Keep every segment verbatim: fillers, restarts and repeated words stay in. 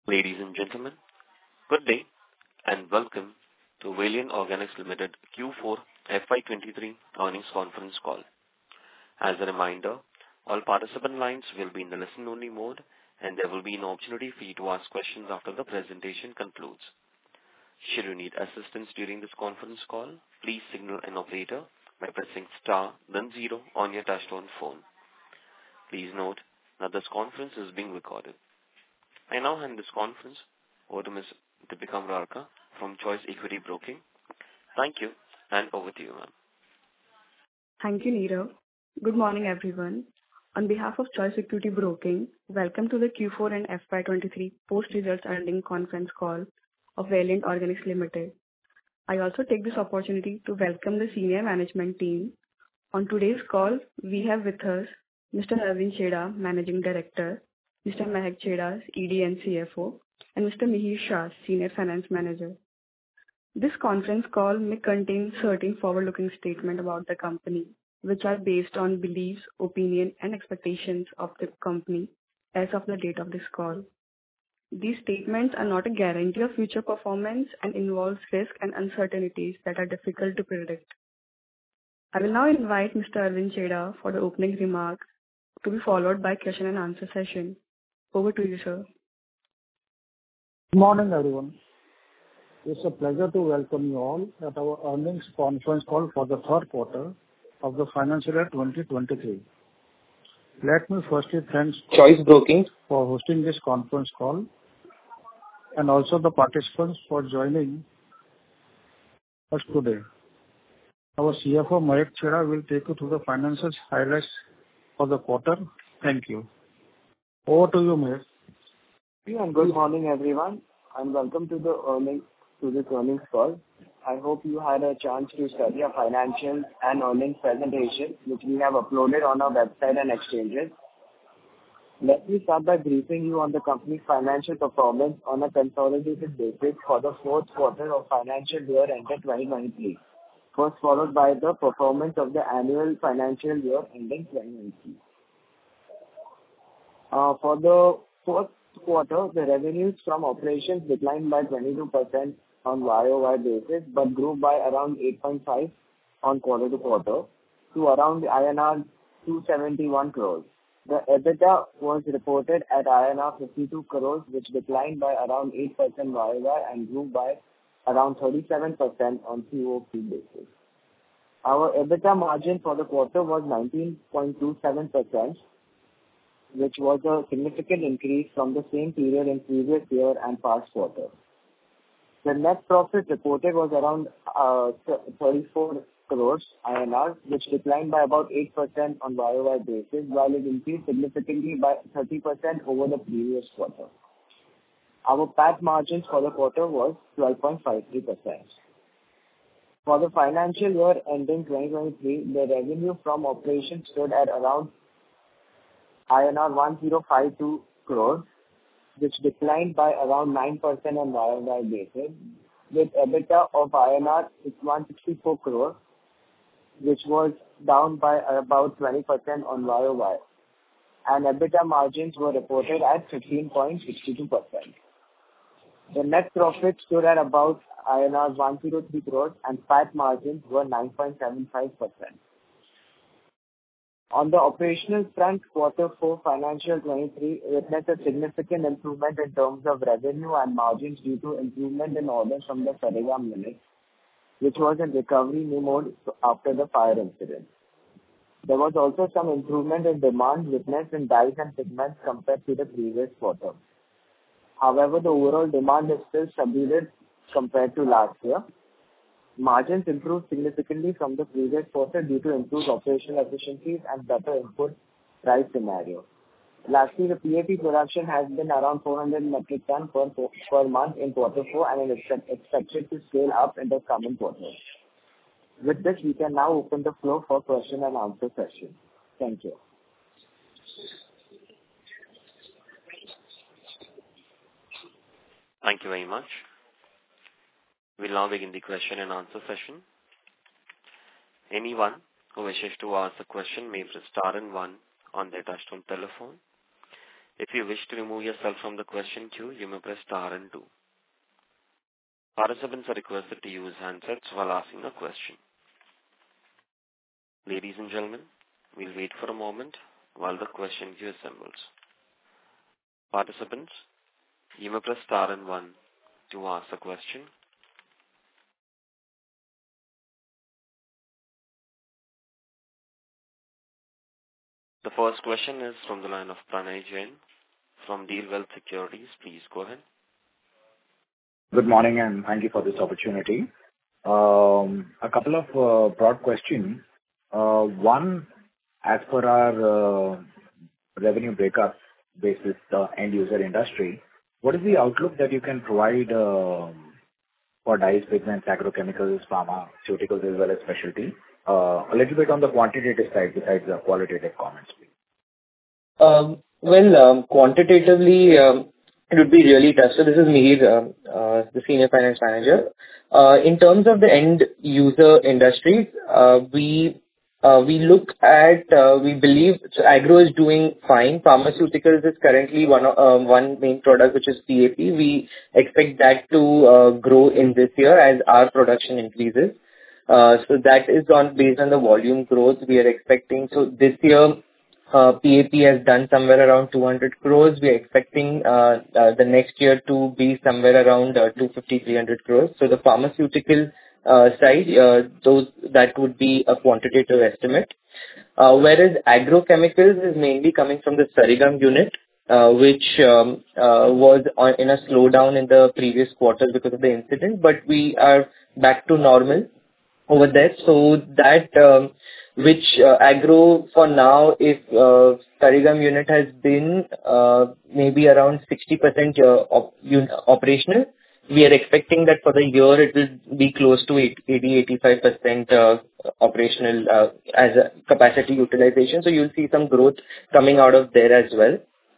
Ladies and gentlemen, good day and welcome to Valiant Organics Limited Q four F Y twenty-three earnings conference call. As a reminder, all participant lines will be in the listen-only mode, and there will be an opportunity for you to ask questions after the presentation concludes. Should you need assistance during this conference call, please signal an operator by pressing star then zero on your touchtone phone. Please note that this conference is being recorded. I now hand this conference over to Miz Deepika Murarka from Choice Equity Broking. Thank you, and over to you, ma'am. Thank you, Neerav. Good morning, everyone. On behalf of Choice Equity Broking, welcome to the Q four and F Y twenty-three post-results earnings conference call of Valiant Organics Limited. I also take this opportunity to welcome the senior management team. On today's call, we have with us Mister Arvind Chheda, Managing Director, Mister Mahek Chheda, E D and C F O, and Mister Mihir Shah, Senior Finance Manager. This conference call may contain certain forward-looking statements about the company, which are based on beliefs, opinion, and expectations of the company as of the date of this call. These statements are not a guarantee of future performance and involve risks and uncertainties that are difficult to predict. I will now invite Mister Arvind Chheda for the opening remarks, to be followed by question and answer session. Over to you, sir. Good morning, everyone. It's a pleasure to welcome you all at our earnings conference call for the third quarter of the financial year twenty twenty-three. Let me firstly thank Choice Broking for hosting this conference call and also the participants for joining us today. Our C F O, Mahek Chheda, will take you through the financial highlights for the quarter. Thank you. Over to you, Mahek. And good morning, everyone, and welcome to the earnings to this earnings call. I hope you had a chance to study our financials and earnings presentation, which we have uploaded on our website and exchanges. Let me start by briefing you on the company's financial performance on a consolidated basis for the fourth quarter of financial year ended twenty twenty-three. First, followed by the performance of the annual financial year ending twenty twenty-three. Uh, for the fourth quarter, the revenues from operations declined by twenty-two percent on Y O Y basis, but grew by around eight point five on quarter to quarter to around I N R two hundred seventy-one crores. The EBITDA was reported at I N R fifty-two crores, which declined by around eight percent Y O Y and grew by around thirty-seven percent on Q O Q basis. Our EBITDA margin for the quarter was nineteen point two seven percent, which was a significant increase from the same period in previous year and past quarter. The net profit reported was around uh, thirty-four crores I N R, which declined by about eight percent on Y O Y basis, while it increased significantly by thirty percent over the previous quarter. Our P A T margins for the quarter was twelve point five three percent. For the financial year ending twenty twenty-three, the revenue from operations stood at around I N R one thousand fifty-two crores, which declined by around nine percent on Y O Y basis, with EBITDA of I N R one hundred sixty-four crores, which was down by about twenty percent on Y O Y, and EBITDA margins were reported at fifteen point six two percent. The net profit stood at about I N R one hundred three crores, and P A T margins were nine point seven five percent. On the operational front, quarter four financial twenty-three witnessed a significant improvement in terms of revenue and margins due to improvement in orders from the Sarigam unit, which was in recovery mode after the fire incident. There was also some improvement in demand witnessed in dyes and pigments compared to the previous quarter. However, the overall demand is still subdued compared to last year. Margins improved significantly from the previous quarter due to improved operational efficiencies and better input price scenario. Lastly, the P A P production has been around four hundred metric tons per, per month in quarter four and is expected to scale up in the coming quarters. With this, we can now open the floor for question and answer session. Thank you. Thank you very much. We'll now begin the question and answer session. Anyone who wishes to ask a question may press star and one on their touchtone telephone. If you wish to remove yourself from the question queue, you may press star and two. Participants are requested to use handsets while asking a question. Ladies and gentlemen, we'll wait for a moment while the question queue assembles. Participants, you may press star and one to ask a question. The first question is from the line of Pranay Jain from Deal Wealth Securities. Please go ahead. Good morning, and thank you for this opportunity. Um, a couple of uh, broad questions. Uh, one, as per our uh, revenue breakup basis, the end user industry, what is the outlook that you can provide uh, for dyes, pigments, agrochemicals, pharmaceuticals, as well as specialty? Uh, a little bit on the quantitative side besides the qualitative comments, please. Um, well, um, quantitatively, um, it would be really tough. So this is Mihir, uh, uh, the Senior Finance Manager. Uh, in terms of the end user industries, uh, we uh, we look at, uh, we believe so agro is doing fine. Pharmaceuticals is currently one uh, one main product, which is P A P. We expect that to uh, grow in this year as our production increases. Uh, so that is on based on the volume growth we are expecting. So this year, uh, P A P has done somewhere around two hundred crores. We are expecting uh, uh, the next year to be somewhere around uh, two fifty, three hundred crores. So the pharmaceutical uh, side, uh, those that would be a quantitative estimate. Uh, whereas agrochemicals is mainly coming from the Sarigam unit, uh, which um, uh, was on, in a slowdown in the previous quarters because of the incident, but we are back to normal over there. So that um, which uh, agro for now, if uh, Sarigam unit has been uh, maybe around sixty percent uh, op- un- operational, we are expecting that for the year it will be close to eighty to eighty-five percent uh, operational uh, as a capacity utilization. So you'll see some growth coming out of there as well.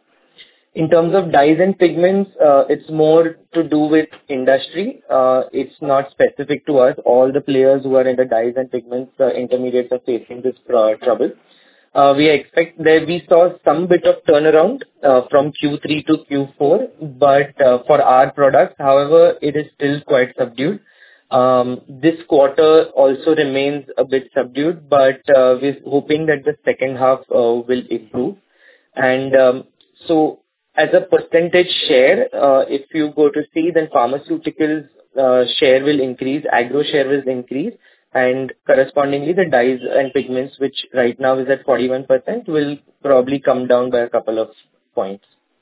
In terms of dyes and pigments, uh, it's more to do with industry. Uh, it's not specific to us. All the players who are in the dyes and pigments uh, intermediates are facing this uh, trouble. Uh, we expect that we saw some bit of turnaround uh, from Q three to Q four, but uh, for our products, however, it is still quite subdued. Um, this quarter also remains a bit subdued, but uh, we're hoping that the second half uh, will improve. And um, so as a percentage share, uh, if you go to see, then pharmaceuticals uh, share will increase, agro share will increase, and correspondingly the dyes and pigments, which right now is at forty-one percent, will probably come down by a couple of points.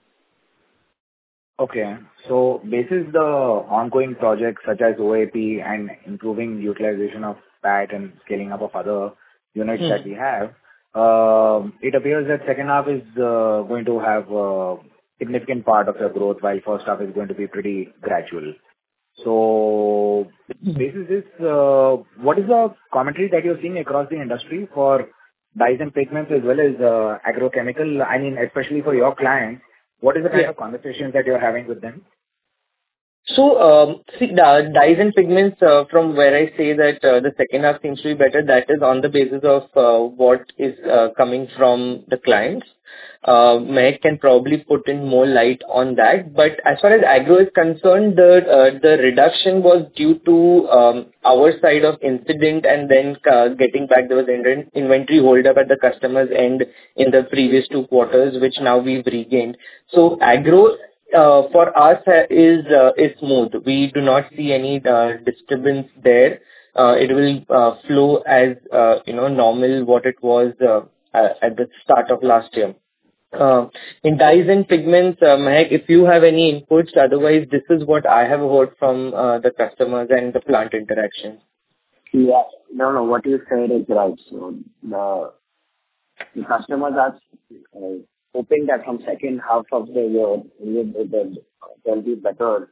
Okay. So basis the ongoing projects such as O A P and improving utilization of P A T and scaling up of other units hmm. that we have, uh, it appears that second half is uh, going to have a significant part of the growth, while first half is going to be pretty gradual. So basis this, uh, what is the commentary that you're seeing across the industry for dyes and pigments as well as uh, agrochemical? I mean, especially for your clients, what is the kind yeah. of conversations that you're having with them? So, um, see, the dyes and pigments, uh, from where I say that uh, the second half seems to be better, that is on the basis of uh, what is uh, coming from the clients. Uh, Mehak can probably put in more light on that. But as far as agro is concerned, the uh, the reduction was due to um, our side of incident, and then uh, getting back, there was in- inventory hold up at the customer's end in the previous two quarters, which now we've regained. So agro Uh, for us uh, is uh, is smooth. We do not see any uh, disturbance there. Uh, it will uh, flow as uh, you know normal what it was uh, uh, at the start of last year. Uh, in dyes and pigments, uh, Mehak, if you have any inputs, otherwise this is what I have heard from uh, the customers and the plant interactions. Yeah, no, no, what you said is right. So the the customers are uh, hoping that from second half of the year, it will be better.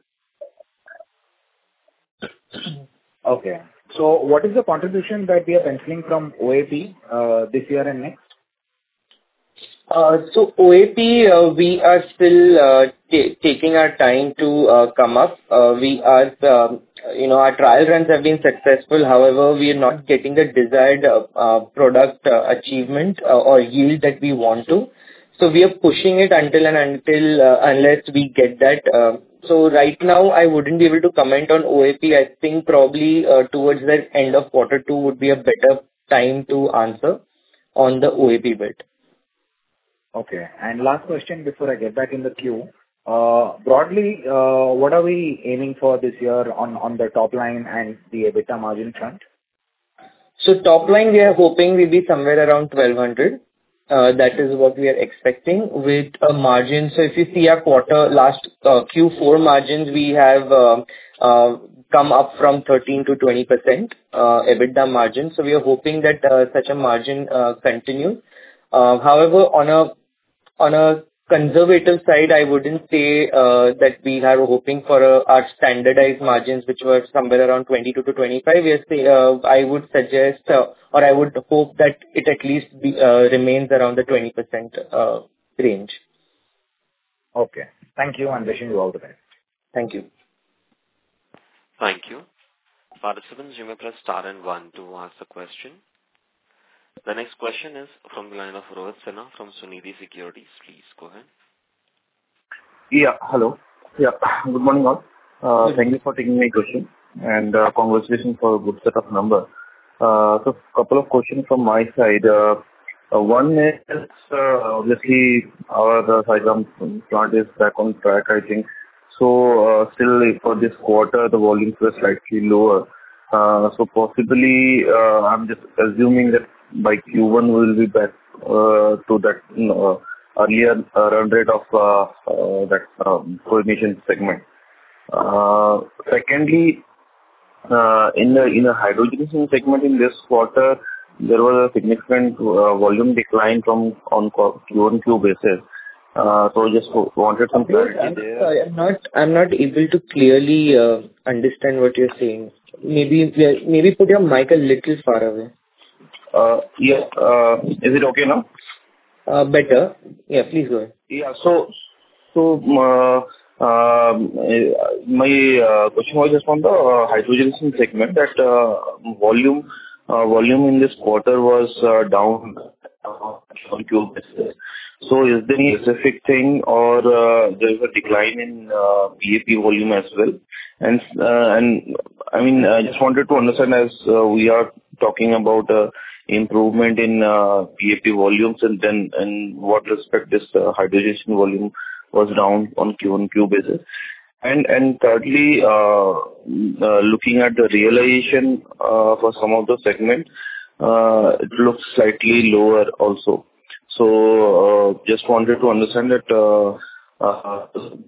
Okay. So what is the contribution that we are penciling from O A P uh, this year and next? Uh, so O A P, uh, we are still uh, t- taking our time to uh, come up. Uh, we are, um, you know, our trial runs have been successful. However, we are not getting the desired uh, uh, product uh, achievement uh, or yield that we want to. So we are pushing it until and until uh, unless we get that. Uh, so right now, I wouldn't be able to comment on O A P. I think probably uh, towards the end of quarter two would be a better time to answer on the O A P bit. Okay. And last question before I get back in the queue. Uh, Broadly, uh, what are we aiming for this year on on the top line and the EBITDA margin front? So top line, we are hoping will be somewhere around twelve hundred. Uh, That is what we are expecting with a margin. So if you see our quarter last uh, Q four margins, we have uh, uh, come up from thirteen to twenty percent uh, EBITDA margin. So we are hoping that uh, such a margin uh, continues. Uh, However, on a on a conservative side, I wouldn't say uh, that we are hoping for uh, our standardized margins, which were somewhere around twenty-two to twenty-five. We are say, uh, I would suggest, uh, or I would hope that it at least be, uh, remains around the twenty percent uh, range. Okay. Thank you, and wishing you all the best. Thank you. Thank you. Participants, you may press star and one to ask the question. The next question is from the line of Rohit Sinha from Sunidhi Securities. Please go ahead. Yeah. Hello. Yeah. Good morning, all. Uh, Thank you for taking my question, and uh, congratulations for a good set of numbers. Uh, So couple of questions from my side. Uh, uh, One is, uh, obviously, our uh, Sarigam plant is back on track, I think. So, uh, still for this quarter, the volumes were slightly lower. Uh, So possibly, uh, I'm just assuming that by Q one, we'll be back uh, to that, you know, uh, earlier uh, run rate of uh, uh, that um, chlorination segment. Uh, Secondly, uh, in the in the hydrogenation segment in this quarter, there was a significant uh, volume decline from on Q on Q basis. Uh, So just wanted some clarity I'm there. sorry, I'm not I'm not able to clearly uh, understand what you're saying. Maybe maybe put your mic a little far away. Uh, Yeah. uh, Is it okay now? Uh, Better. Yeah, please go ahead. Yeah. So, so uh, um, uh, my uh, question was just on the uh, hydrogenation segment, that uh, volume uh, volume in this quarter was uh, down uh, on Q basis. So is there any specific thing, or uh, there is a decline in uh, P A P volume as well? And uh, and I mean, I just wanted to understand, as uh, we are talking about uh, improvement in uh, P A P volumes, and then in what respect this uh, hydrogenation volume was down on Q on Q basis. And and thirdly, uh, uh, looking at the realization uh, for some of the segments, uh, it looks slightly lower also. So, uh, just wanted to understand that uh, uh,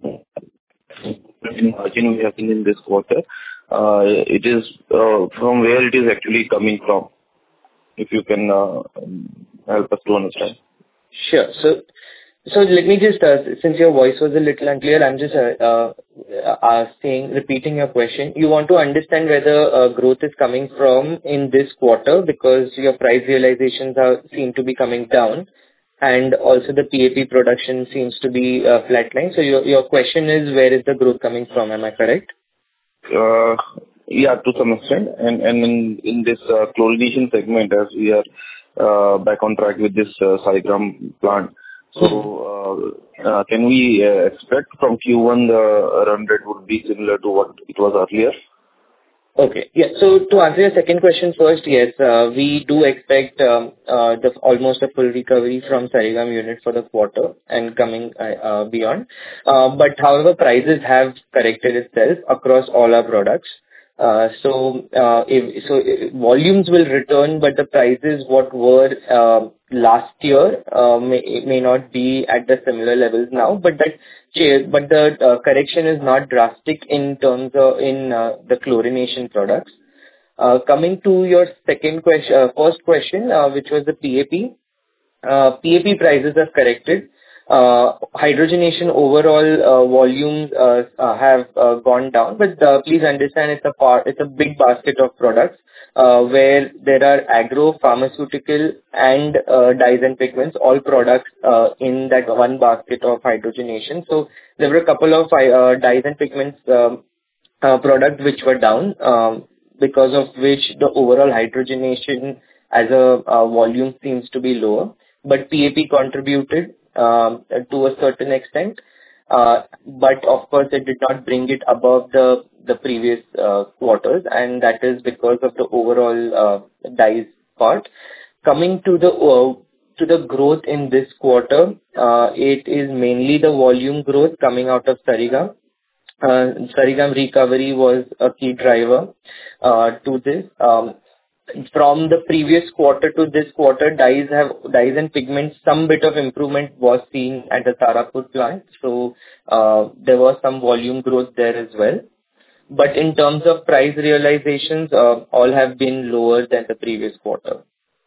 margin we have seen in this quarter, uh, it is uh, from where it is actually coming from, if you can uh, help us to understand. Sure. So, so let me just, uh, since your voice was a little unclear, I'm just uh, uh, asking, repeating your question. You want to understand whether uh, growth is coming from in this quarter, because your price realizations are seem to be coming down, and also the P A P production seems to be uh, flatline. So your your question is, where is the growth coming from? Am I correct? Uh, Yeah, to some extent. And and in in this uh, chlorination segment, as we are uh, back on track with this uh, Sarigam plant. So, uh, uh, can we uh, expect from Q one the run rate would be similar to what it was earlier? Okay. Yeah. So to answer your second question first, yes, uh, we do expect um, uh, the almost a full recovery from Sarigam unit for the quarter and coming uh, uh, beyond. Uh, But however, prices have corrected itself across all our products. Uh, So uh, if so if volumes will return, but the prices what were uh, last year uh, may may not be at the similar levels now. But that cha- but the uh, correction is not drastic in terms of in uh, the chlorination products. Uh, Coming to your second question, uh, first question, uh, which was the P A P. Uh, P A P prices have corrected. Uh, Hydrogenation overall uh, volumes uh, uh, have uh, gone down, but uh, please understand it's a part, it's a big basket of products uh, where there are agro, pharmaceutical, and uh, dyes and pigments, all products uh, in that one basket of hydrogenation. So there were a couple of uh, dyes and pigments um, uh, products which were down, um, because of which the overall hydrogenation as a uh, volume seems to be lower. But P A P contributed um, to a certain extent. Uh, but of course, it did not bring it above the the previous uh, quarters, and that is because of the overall uh, dyes part. Coming to the uh, to the growth in this quarter, uh, it is mainly the volume growth coming out of Sarigam. Uh, Sarigam recovery was a key driver uh, to this. Um, From the previous quarter to this quarter, dyes have dyes and pigments, some bit of improvement was seen at the Tarapur plant. So uh, there was some volume growth there as well. But in terms of price realizations, uh, all have been lower than the previous quarter.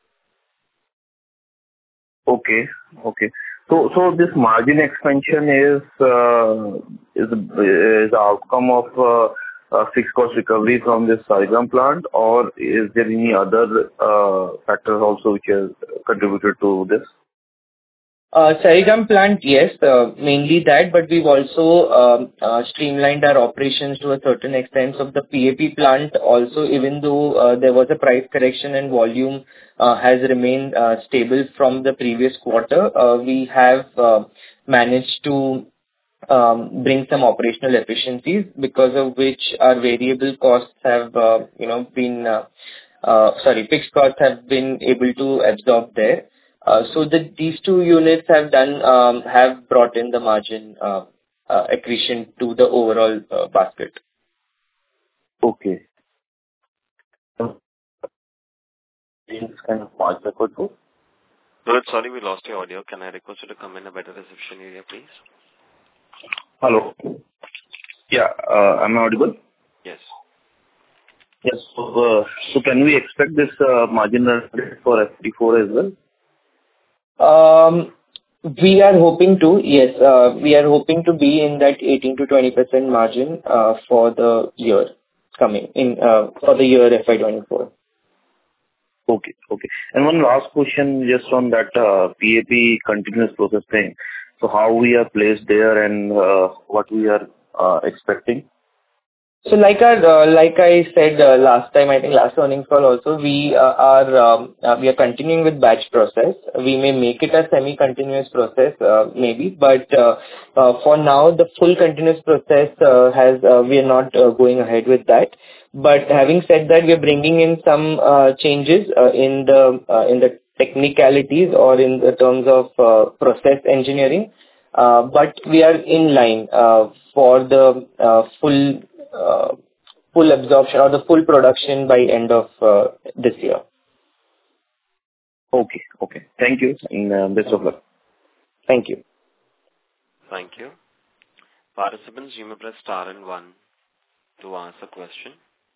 Okay. Okay. So so this margin expansion is uh, is is the outcome of uh, uh, fixed cost recovery from this Sarigam plant, or is there any other uh, factors also which has contributed to this? Uh, Sarigam plant, yes, uh, mainly that, but we've also um, uh, streamlined our operations to a certain extent. So the P A P plant also, even though uh, there was a price correction and volume uh, has remained uh, stable from the previous quarter, uh, we have uh, managed to um, bring some operational efficiencies, because of which our variable costs have, uh, you know, been, uh, uh, sorry, fixed costs have been able to absorb there. Uh, So the these two units have done, um, have brought in the margin uh, uh, accretion to the overall uh, basket. Okay. This kind of margin record too? Rohit, sorry, we lost your audio. Can I request you to come in a better reception area, please? Hello. Yeah, uh, am I audible? Yes. Yes. So, uh, so can we expect this uh, margin rate for F D four as well? Um, We are hoping to, yes, uh, we are hoping to be in that eighteen to twenty percent margin uh, for the year coming in, uh, for the year F Y twenty-four. Okay. Okay. And one last question just on that uh, P A P continuous process thing. So how we are placed there and uh, what we are uh, expecting? So like I, uh, like I said uh, last time, I think last earnings call also, we uh, are um, uh, we are continuing with batch process. We may make it a semi-continuous process, uh, maybe, but uh, uh, for now, the full continuous process uh, has uh, we are not uh, going ahead with that. But having said that, we are bringing in some uh, changes uh, in the uh, in the technicalities or in the terms of uh, process engineering. Uh, but we are in line uh, for the uh, full uh, full absorption or the full production by end of uh, this year. Okay. Okay. Thank you, and uh, best of luck. Thank you. Thank you. Participants, you may press star and one to ask a question.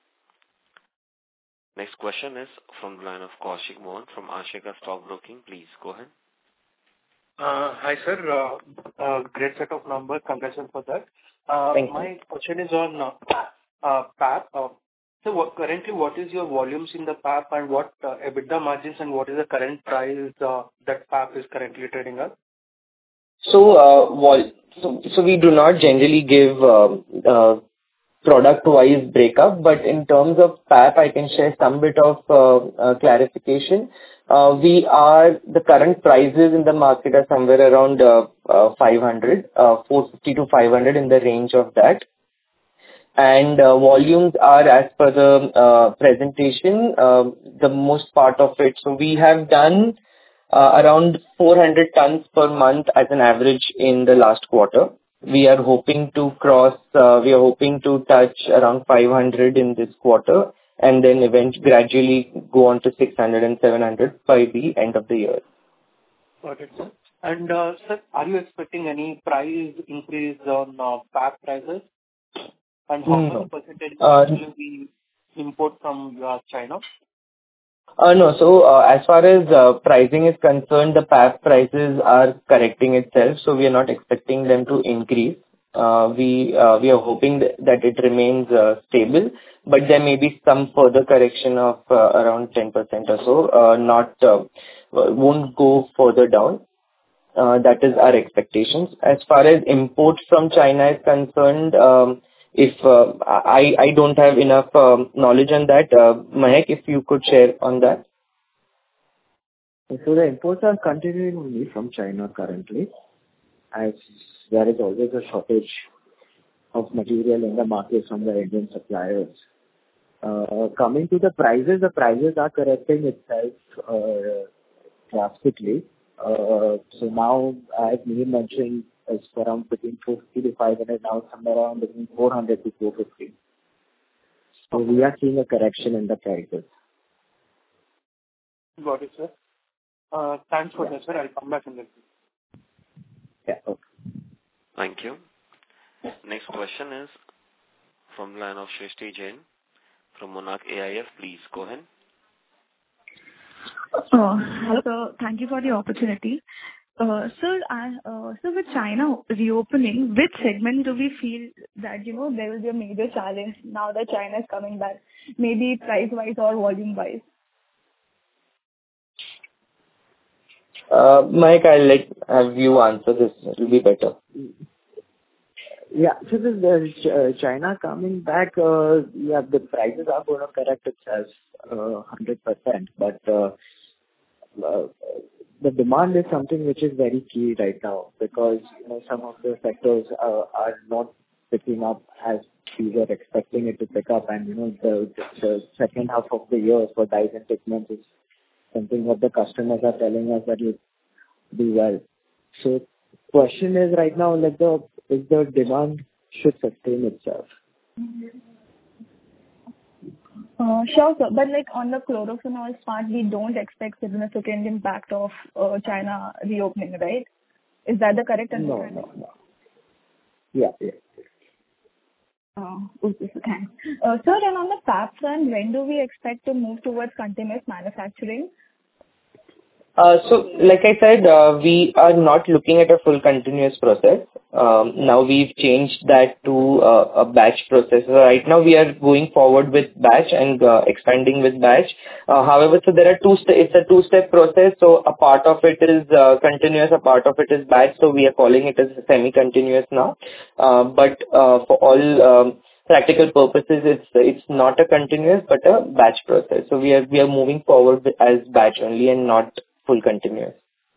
Next question is from the line of Kaushik Mohan from Ashika Stock Broking. Please go ahead. Uh, Hi, sir. Uh, uh, Great set of numbers. Congratulations for that. Uh, Thank you. My question is on uh, uh, P A P. Uh, So what- currently, what is your volumes in the P A P and what uh, EBITDA margins and what is the current price uh, that P A P is currently trading at? So, uh, vol- so, so we do not generally give uh, uh, product-wise breakup, but in terms of P A P, I can share some bit of uh, uh, clarification. Uh, We are the current prices in the market are somewhere around uh, uh, five hundred, uh, four fifty to five hundred, in the range of that. And uh, volumes are as per the uh, presentation, uh, the most part of it. So we have done uh, around four hundred tons per month as an average in the last quarter. We are hoping to cross, uh, we are hoping to touch around five hundred in this quarter, and then eventually gradually go on to six hundred and seven hundred by the end of the year. Got it, sir. And, uh, sir, are you expecting any price increase on uh, P A P prices? And how No. much percentage Uh, will we import from uh, China? Uh No. So, uh as far as uh pricing is concerned, the P A P prices are correcting itself, so we are not expecting them to increase. Uh We uh, we are hoping that that it remains uh stable, but there may be some further correction of uh around ten percent or so, uh not uh won't go further down. Uh That is our expectations. As far as imports from China is concerned, um if uh I I don't have enough um knowledge on that. Uh Mahek, if you could share on that. So the imports are continuing only from China currently, as there is always a shortage of material in the market from the Indian suppliers. Uh, coming to the prices, the prices are correcting itself uh, drastically. Uh, so now, as Mihir mentioned, it's around between four fifty to five hundred, now somewhere around between four hundred to four fifty. So we are seeing a correction in the prices. Got it, sir. Uh, Thanks for Yeah. that, sir. I'll come back in the queue. Yeah, okay. Thank you. Next question is from the line of Shrishti Jain from Monarch A I F. Please go ahead. Uh, Hello, sir. Thank you for the opportunity. Uh, Sir, I- uh, so with China reopening, which segment do we feel that, you know, there will be a major challenge now that China is coming back, maybe price-wise or volume-wise? Uh, Mike, I'll let have you answer this. It will be better. Yeah, so this uh, Ch- uh, China coming back, uh, yeah, the prices are going to correct itself uh, one hundred percent, but uh, uh, the demand is something which is very key right now because, you know, some of the sectors uh, are not picking up as we were expecting it to pick up, and, you know, the, the second half of the year for dyes and pigments is something that the customers are telling us that will do well. So question is right now, like the if the demand should sustain itself. Uh, Sure, sir. But like on the chlorophenols part, we don't expect significant impact of uh, China reopening, right? Is that the correct No, understanding? no, no. Yeah, yeah. Uh, Okay, sir. Thanks. Uh, Sir, and on the P A P front, when do we expect to move towards continuous manufacturing? Uh, So, like I said, uh, we are not looking at a full continuous process. Um, Now we've changed that to uh, a batch process. So right now we are going forward with batch and uh, expanding with batch. Uh, However, so there are two. St- it's a two-step process. So a part of it is uh, continuous, a part of it is batch. So we are calling it as semi-continuous now. Uh, But uh, for all um, practical purposes, it's it's not a continuous but a batch process. So we are we are moving forward with, as batch only and not full continuous.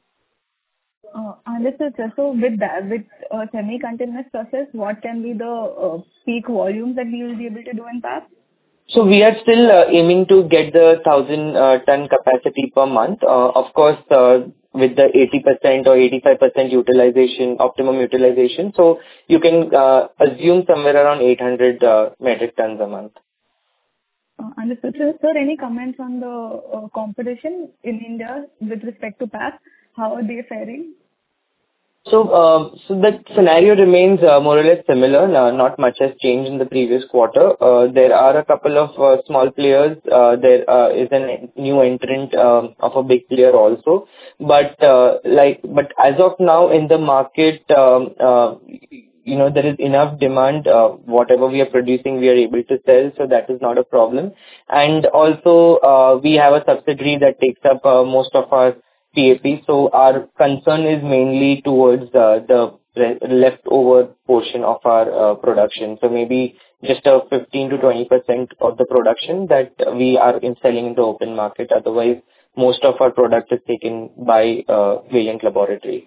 Uh, Understood, sir. So with that, with uh, semi-continuous process, what can be the uh, peak volumes that we will be able to do in P A P? So we are still uh, aiming to get the one thousand uh, ton capacity per month. Uh, Of course, uh, with the eighty percent or eighty-five percent utilization, optimum utilization. So you can uh, assume somewhere around eight hundred uh, metric tons a month. Uh, Understood. Sir, sir, any comments on the uh, competition in India with respect to P A P? How are they faring? So, um, so the scenario remains uh, more or less similar. Uh, Not much has changed in the previous quarter. Uh, There are a couple of uh, small players. Uh, There uh, is a new entrant um, of a big player also. But uh, like, but as of now in the market, um, uh, you know, there is enough demand. Uh, Whatever we are producing, we are able to sell, so that is not a problem. And also, uh, we have a subsidiary that takes up uh, most of our P A P. So our concern is mainly towards uh, the re- leftover portion of our uh, production. So maybe just a fifteen to twenty percent of the production that we are in selling in the open market. Otherwise, most of our product is taken by uh, Valiant Laboratories.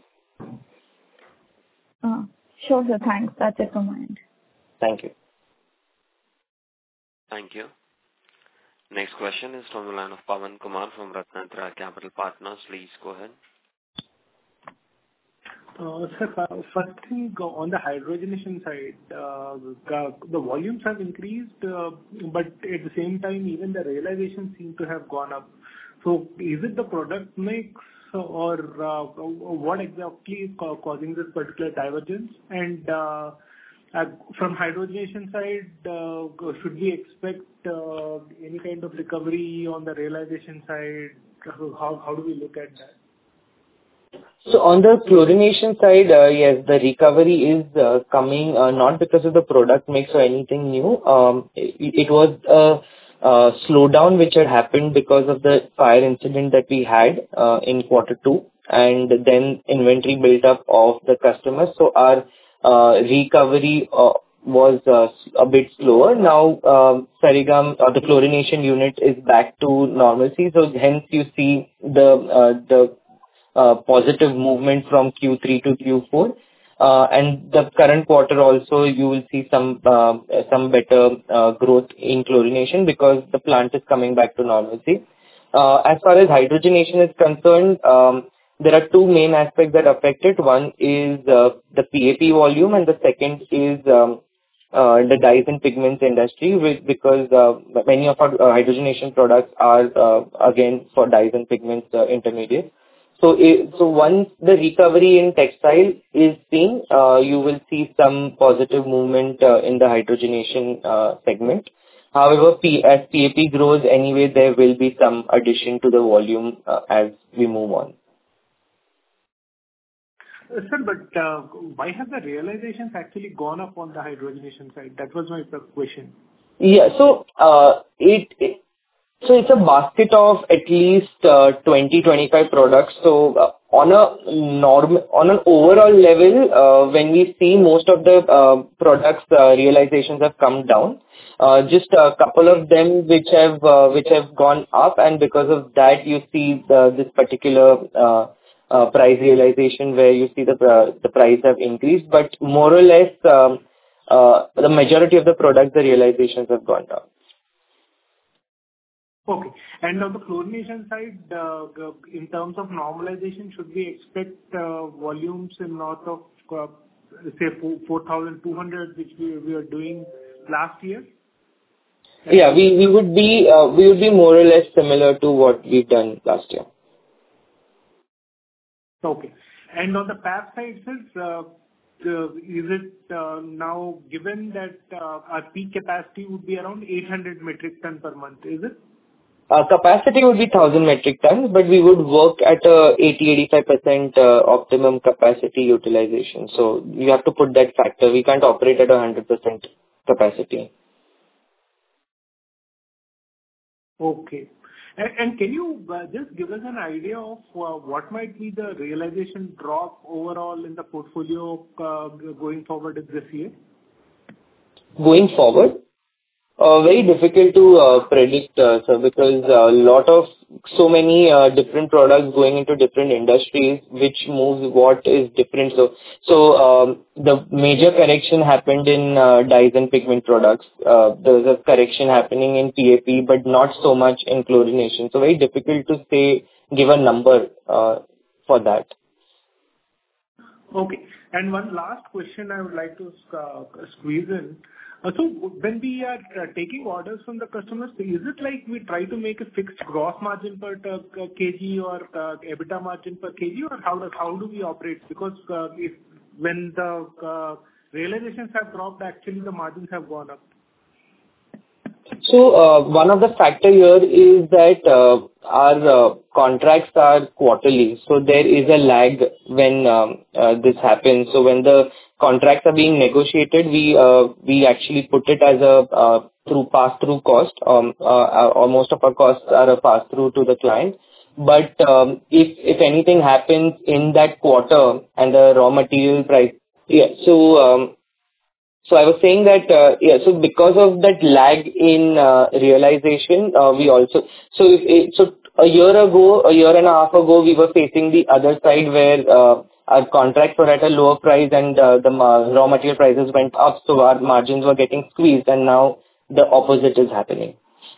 Uh, Sure, sir. Thanks. That's it from my end. Thank you. Thank you. Next question is from the line of Pawan Kumar from Ratnatraya Capital Partners. Please go ahead. Uh, Sir, uh, first thing uh, on the hydrogenation side, uh, the the volumes have increased, uh, but at the same time, even the realization seem to have gone up. So is it the product mix or uh, what exactly is ca- causing this particular divergence? And uh, uh, from hydrogenation side, uh, should we expect uh, any kind of recovery on the realization side? How how do we look at that? So on the chlorination side, uh, yes, the recovery is uh, coming uh, not because of the product mix or anything new. Um, It it was a uh, slowdown which had happened because of the fire incident that we had uh, in quarter two, and then inventory built up of the customers. So our uh, recovery uh, was uh, a bit slower. Now, um, Sarigam, uh, the chlorination unit is back to normalcy, so hence you see the uh, the uh, positive movement from Q three to Q four. Uh, and the current quarter also, you will see some uh, some better uh, growth in chlorination because the plant is coming back to normalcy. Uh, As far as hydrogenation is concerned, um, there are two main aspects that affect it. One is uh, the P A P volume, and the second is um, uh, the dyes and pigments industry, which because uh, many of our uh, hydrogenation products are uh, again for dyes and pigments uh, intermediates. So, i- so once the recovery in textile is seen, uh, you will see some positive movement uh, in the hydrogenation uh, segment. However, P- as P A P grows anyway, there will be some addition to the volume uh, as we move on. Uh, Sir, but uh, why have the realizations actually gone up on the hydrogenation side? That was my first question. Yeah. So, uh, it it- so it's a basket of at least uh, twenty to twenty-five products. So, uh, on a norm, on an overall level, uh, when we see most of the uh, products, uh, realizations have come down. Uh, Just a couple of them which have uh, which have gone up, and because of that, you see the- this particular uh, uh, price realization where you see the uh, the price have increased. But more or less, um, uh, the majority of the products, the realizations have gone down. Okay. And on the chlorination side, uh, g- in terms of normalization, should we expect uh, volumes in north of, uh, say, four thousand two hundred, which we we were doing last year? Yeah, we we would be uh, we would be more or less similar to what we've done last year. Okay. And on the P A P side, sir, uh, uh, is it uh, now given that uh, our peak capacity would be around eight hundred metric ton per month, is it? Our capacity would be one thousand metric tons, but we would work at a eighty to eighty-five percent uh, optimum capacity utilization. So you have to put that factor. We can't operate at a one hundred percent capacity. Okay. And and can you uh, just give us an idea of uh, what might be the realization drop overall in the portfolio uh, going forward in this year? Going forward, Uh, very difficult to uh, predict, uh, sir, because a lot of so many uh, different products going into different industries, which moves what is different. So, so um, the major correction happened in uh, dyes and pigment products. Uh, there was a correction happening in P A P, but not so much in chlorination. So, very difficult to say, give a number uh, for that. Okay. And one last question I would like to uh, squeeze in. Uh, So when we are uh, taking orders from the customers, is it like we try to make a fixed gross margin per uh, kg or uh, EBITDA margin per kg, or how does how do we operate? Because uh, if when the uh, realizations have dropped, actually the margins have gone up. So, uh one of the factor here is that uh our uh contracts are quarterly, so there is a lag when um uh this happens. So when the contracts are being negotiated, we uh we actually put it as a uh through pass-through cost. Um, uh Or most of our costs are a pass-through to the client. But um if if anything happens in that quarter and the raw material price... Yeah, so, um so I was saying that, uh, yeah, so because of that lag in uh, realization, uh, we also, so if it, so a year ago, a year and a half ago, we were facing the other side where uh, our contracts were at a lower price and uh, the ma- raw material prices went up, so our margins were getting squeezed, and now the opposite is happening.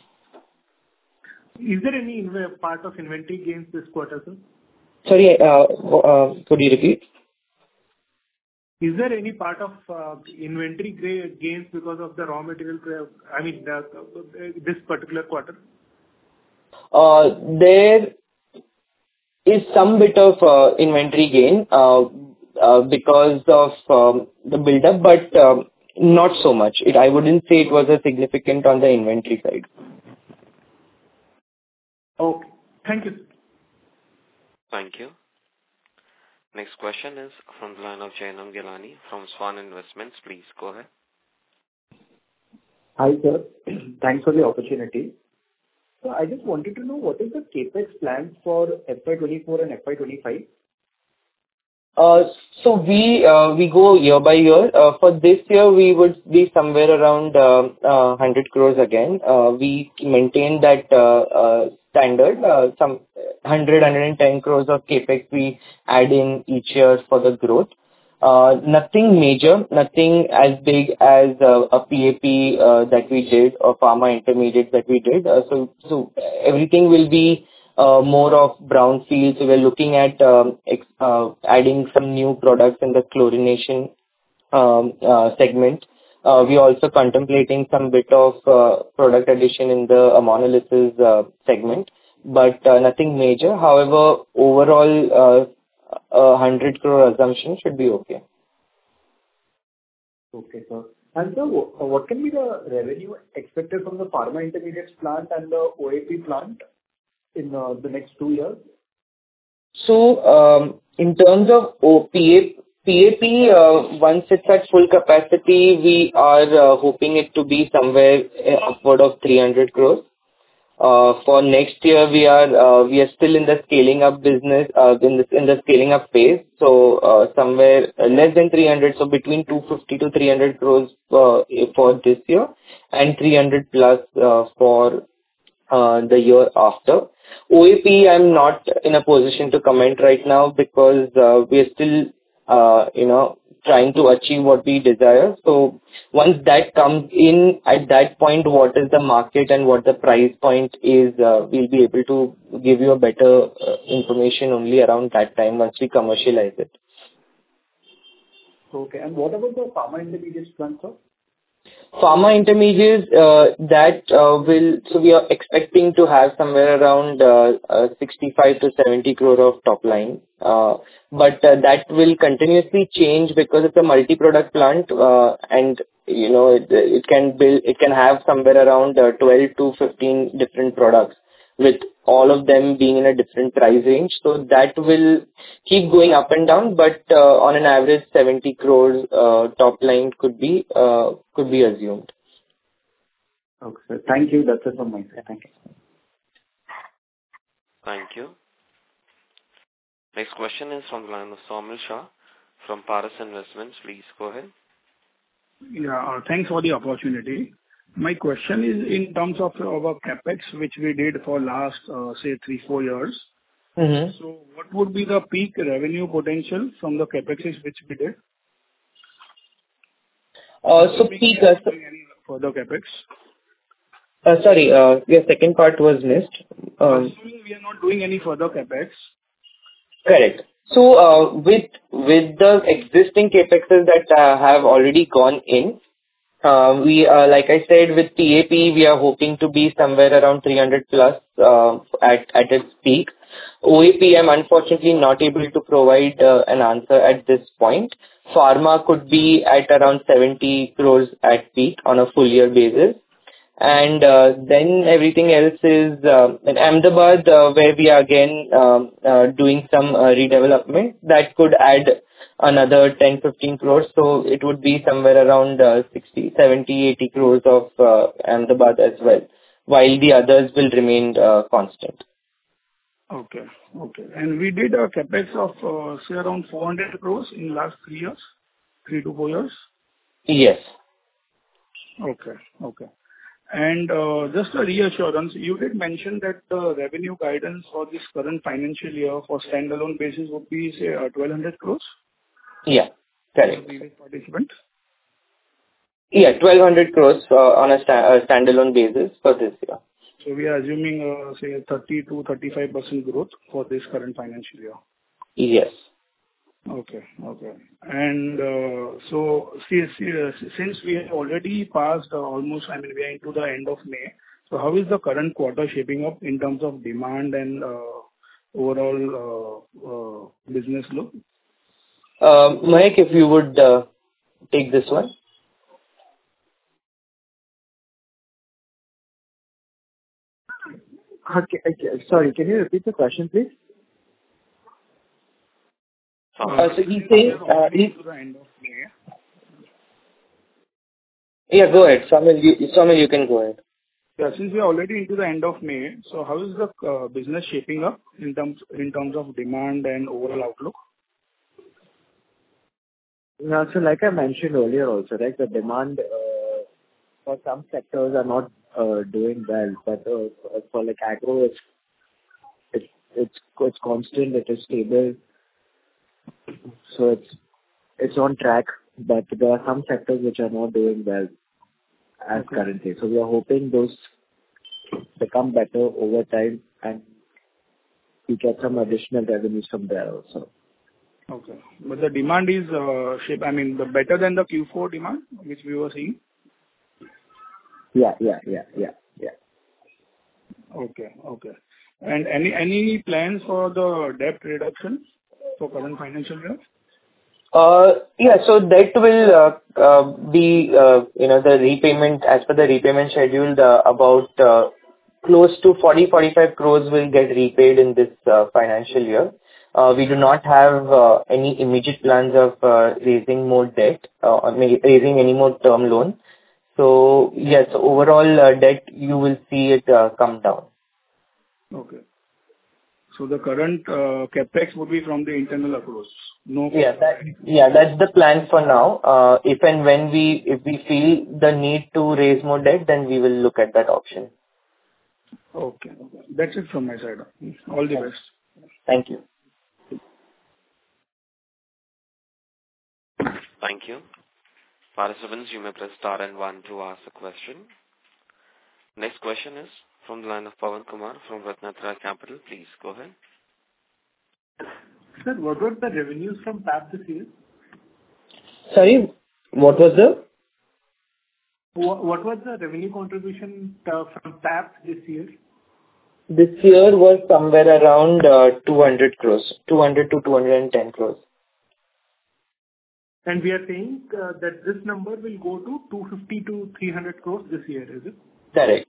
Is there any inv- part of inventory gains this quarter, sir? Sorry, uh, uh, could you repeat? Is there any part of uh, inventory gra- gains because of the raw material, gra- I mean, the- the- this particular quarter? Uh, There is some bit of uh, inventory gain uh, uh, because of um, the buildup, but um, not so much. It I wouldn't say it was a significant on the inventory side. Okay. Thank you, sir. Thank you. Next question is from the line of Jainam Gilani from Swan Investments. Please go ahead. Hi, sir. Thanks for the opportunity. So I just wanted to know what is the CapEx plan for F Y twenty-four and F Y twenty-five? Uh, So we uh, we go year by year. Uh, For this year, we would be somewhere around uh, uh, one hundred crores again. Uh, We maintain that uh, uh, standard, uh, some one hundred, one hundred ten crores of CapEx we add in each year for the growth. Uh, Nothing major, nothing as big as uh, a P A P uh, that we did or pharma intermediates that we did. Uh, So so everything will be uh, more of brownfield. So we're looking at um, ex- uh, adding some new products in the chlorination um, uh, segment. Uh, We're also contemplating some bit of uh, product addition in the ammonolysis uh, segment, but uh, nothing major. However, overall, uh, a one hundred crore assumption should be okay. Okay, sir. And sir, wh- what can be the revenue expected from the pharma intermediates plant and the O A P plant in uh, the next two years? So, um, in terms of O- P A P A P, uh, once it's at full capacity, we are uh, hoping it to be somewhere uh, upward of three hundred crores. Uh, For next year, we are uh, we are still in the scaling up business, uh, in the in the scaling up phase. So, uh, somewhere uh, less than three hundred, so between two hundred fifty to three hundred crores uh, for this year, and three hundred plus uh, for uh, the year after. O A P, I'm not in a position to comment right now because uh, we are still, uh, you know, trying to achieve what we desire. So once that comes in, at that point, what is the market and what the price point is, uh, we'll be able to give you a better uh, information only around that time once we commercialize it. Okay. And what about the pharma intermediates plant, sir? Pharma intermediates, uh, that uh, will, so we are expecting to have somewhere around uh, uh, sixty-five to seventy crore of top line. Uh, But uh, that will continuously change because it's a multi-product plant, uh, and, you know, it it can build, it can have somewhere around uh, twelve to fifteen different products, with all of them being in a different price range. So that will keep going up and down, but uh, on an average, seventy crores uh, top line could be uh, could be assumed. Okay, sir. Thank you. That's it from my side. Thank you. Thank you. Next question is from the line of Saumil Shah from Paras Investments. Please go ahead. Yeah, uh, thanks for the opportunity. My question is in terms of our CapEx, which we did for last, uh, say, three, four years. Mm-hmm. So what would be the peak revenue potential from the CapExes which we did? Uh, so We peak, can't uh, do any further CapEx. uh, sorry, uh, your second part was missed. Um, Assuming we are not doing any further CapEx. Correct. So, uh, with with the existing CapExes that uh, have already gone in, uh, we, uh, like I said, with P A P, we are hoping to be somewhere around three hundred plus uh, at at its peak. O A P, I'm unfortunately not able to provide uh, an answer at this point. Pharma could be at around seventy crores at peak on a full year basis. And uh, then everything else is uh, in Ahmedabad, uh, where we are again um, uh, doing some uh, redevelopment that could add another ten fifteen crores. So it would be somewhere around uh, sixty seventy eighty crores of uh, Ahmedabad as well, while the others will remain uh, constant. Okay. Okay. And we did a CapEx of, uh, say, around four hundred crores in last three years, three to four years? Yes. Okay. Okay. And uh, just a reassurance, you did mention that the revenue guidance for this current financial year for standalone basis would be, say, uh, twelve hundred crores? Yeah, For the correct. previous participant? Yeah, twelve hundred crores uh, on a sta- uh, standalone basis for this year. So we are assuming, uh, say, thirty to thirty-five percent growth for this current financial year. Yes. Okay. Okay. And uh, so see, see, uh, since we have already passed uh, almost, I mean, we are into the end of May, so how is the current quarter shaping up in terms of demand and uh, overall uh, uh, business look? Uh, Mahek, if you would uh, take this one. Okay. okay. Sorry, can you repeat the question, please? Uh, so he's saying, uh, he's, To the end of May. yeah, go ahead. Samil, you, Samil, you can go ahead. Yeah, since we are already into the end of May, so how is the uh, business shaping up in terms in terms of demand and overall outlook? Yeah, so like I mentioned earlier also, right, the demand uh, for some sectors are not uh, doing well, but uh, for for like agro, it's it's it's it's constant, it is stable, so it's it's on track. But there are some sectors which are not doing well as Okay. currently. So we are hoping those become better over time and we get some additional revenues from there also. Okay. But the demand is uh, shape, I mean, the better than the Q four demand, which we were seeing? Yeah, yeah, yeah, yeah, yeah. Okay. Okay. And any any plans for the debt reduction for current financial year? Uh Yeah. So that will uh uh be, uh you know, the repayment, as per the repayment schedule, the about uh close to forty to forty-five crores will get repaid in this uh financial year. Uh We do not have uh any immediate plans of uh raising more debt, uh or may- raising any more term loan. So yes, overall uh debt, you will see it uh come down. Okay. So the current uh, CapEx would be from the internal accruals. No. Yeah, that, yeah, that's the plan for now. Uh, If and when we, if we feel the need to raise more debt, then we will look at that option. Okay. Okay. That's it from my side. All the best. Thank you. Thank you. Participants, you may press star and one to ask a question. Next question is from the line of Pawan Kumar from Ratnatraya Capital. Please go ahead. Sir, what were the revenues from P A P this year? Sorry, what was the? Wha- What was the revenue contribution uh, from P A P this year? This year was somewhere around uh, two hundred crores, two hundred to two hundred ten crores. And we are saying uh, that this number will go to two fifty to three hundred crores this year, is it? Correct.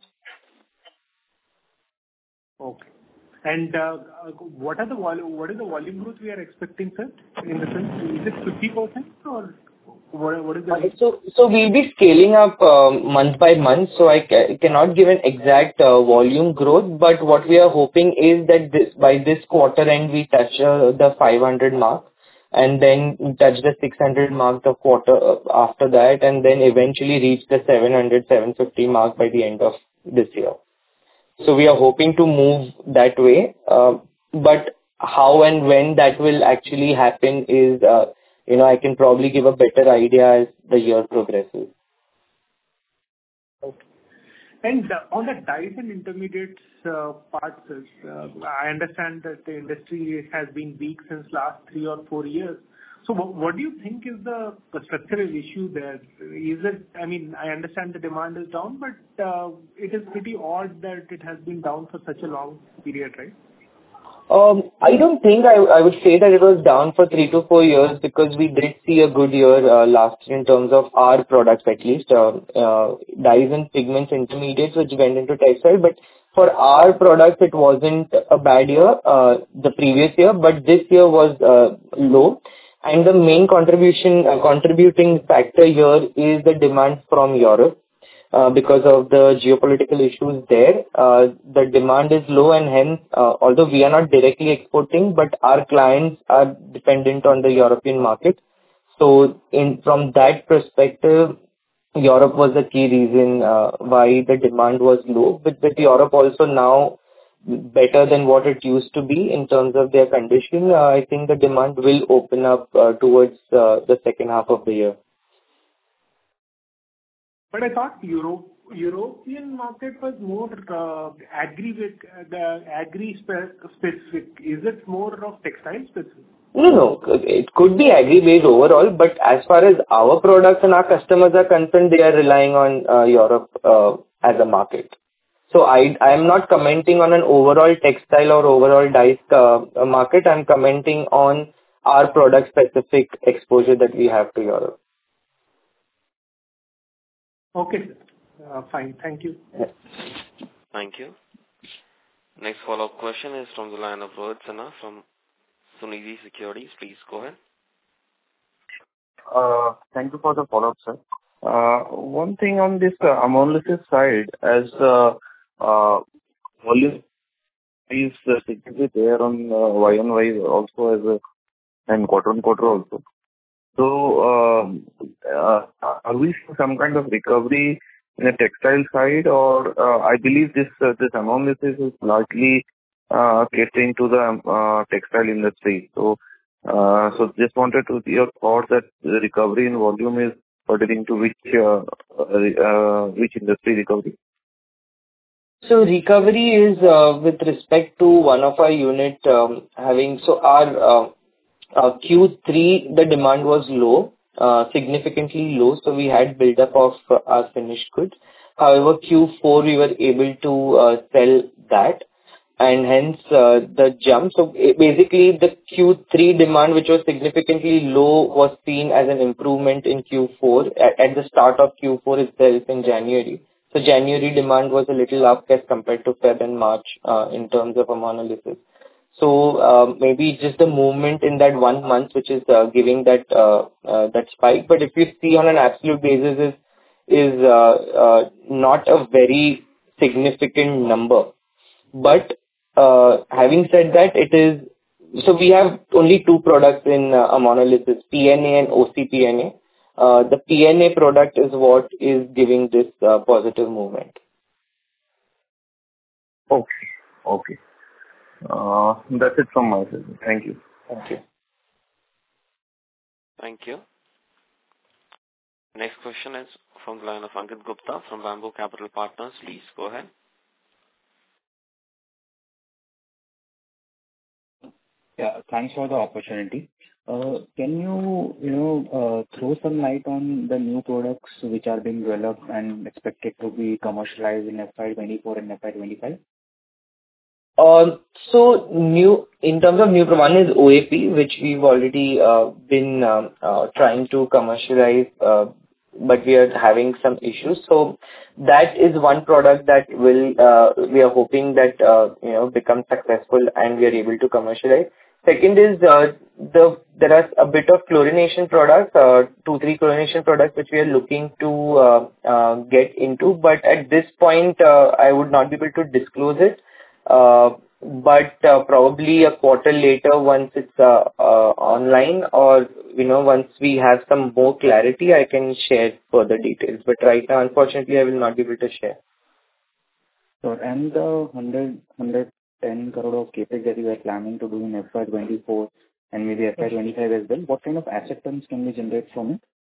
Okay. And uh, uh, what are the vol- what is the volume growth we are expecting, sir? In the sense, is it fifty percent or what, what is the... Uh, So, so we'll be scaling up uh, month by month, so I ca- cannot give an exact uh, volume growth, but what we are hoping is that this, by this quarter end, we touch uh, the five hundred mark, and then touch the six hundred mark the quarter uh, after that, and then eventually reach the seven hundred, seven fifty mark by the end of this year. So we are hoping to move that way, uh, but how and when that will actually happen is, uh, you know, I can probably give a better idea as the year progresses. Okay. And uh, on the dyes and intermediates uh, part, sir, uh, I understand that the industry has been weak since last three or four years. So wha- what do you think is the the structural issue there? Is it, I mean, I understand the demand is down, but uh, it is pretty odd that it has been down for such a long period, right? Um, I don't think I I would say that it was down for three to four years because we did see a good year uh, last year in terms of our products, at least, uh, uh, dyes and pigments intermediates, which went into textile. But for our products, it wasn't a bad year, uh, the previous year, but this year was uh, low. And the main contribution, uh, contributing factor here is the demand from Europe. Uh, because of the geopolitical issues there, uh, the demand is low, and hence, uh, although we are not directly exporting, but our clients are dependent on the European market. So in from that perspective, Europe was the key reason uh, why the demand was low. But with Europe also now better than what it used to be in terms of their condition, uh, I think the demand will open up uh, towards uh, the second half of the year. But I thought Europe, European market was more uh, agri uh, the agri spe- specific. Is it more of textile specific? No, no. It could be agri-based overall, but as far as our products and our customers are concerned, they are relying on uh, Europe uh, as a market. So I I am not commenting on an overall textile or overall dyes uh, market. I'm commenting on our product-specific exposure that we have to Europe. Okay, sir. Uh, Fine. Thank you. Yeah. Thank you. Next follow-up question is from the line of Rohit Sinha from Sunidhi Securities. Please go ahead. Uh, Thank you for the follow-up, sir. Uh, One thing on this uh, ammonolysis side, as uh, uh, volume is uh, significantly there on uh, Y on Y also as a and quarter on quarter also. So, um, uh, are we seeing some kind of recovery in the textile side, or uh, I believe this uh, this analysis is largely uh, catering to the uh, textile industry. So, uh, so just wanted to hear your thoughts that the recovery in volume is pertaining to which uh, uh, uh, which industry recovery? So recovery is uh, with respect to one of our unit um, having so our uh, uh, Q three the demand was low, uh, significantly low, so we had build-up of uh, our finished goods. However, Q four we were able to uh, sell that, and hence uh, the jump. So eh, basically, the Q three demand, which was significantly low, was seen as an improvement in Q four at, at the start of Q four itself in January. So January demand was a little up as compared to Feb and March uh, in terms of ammonolysis. So uh, maybe just the movement in that one month, which is uh, giving that uh, uh, that spike. But if you see on an absolute basis, is is uh, uh, not a very significant number. But uh, having said that, it is so we have only two products in uh, ammonolysis, P N A and O C P N A. Uh, the P N A product is what is giving this uh, positive movement. Okay. Okay. Uh, That's it from my side. Thank you. Thank you. Thank you. Next question is from the line of Ankit Gupta from Bamboo Capital Partners. Please go ahead. Yeah, thanks for the opportunity. Uh, Can you, you know, uh, throw some light on the new products which are being developed and expected to be commercialized in F Y twenty-four and F Y twenty-five? Um, so new in terms of new, one is O A P, which we've already uh, been um, uh, trying to commercialize, uh, but we are having some issues. So that is one product that will uh, we are hoping that uh, you know become successful and we are able to commercialize. Second is uh, the there are a bit of chlorination products, uh, two three chlorination products which we are looking to uh, uh, get into, but at this point uh, I would not be able to disclose it. Uh, but uh, probably a quarter later, once it's uh, uh, online, or you know, once we have some more clarity, I can share further details. But right now, unfortunately, I will not be able to share. So, and the one hundred, one hundred ten crore of capex that you are planning to do in F Y twenty-four and maybe F Y twenty-five as well, what kind of asset turns can we generate from it?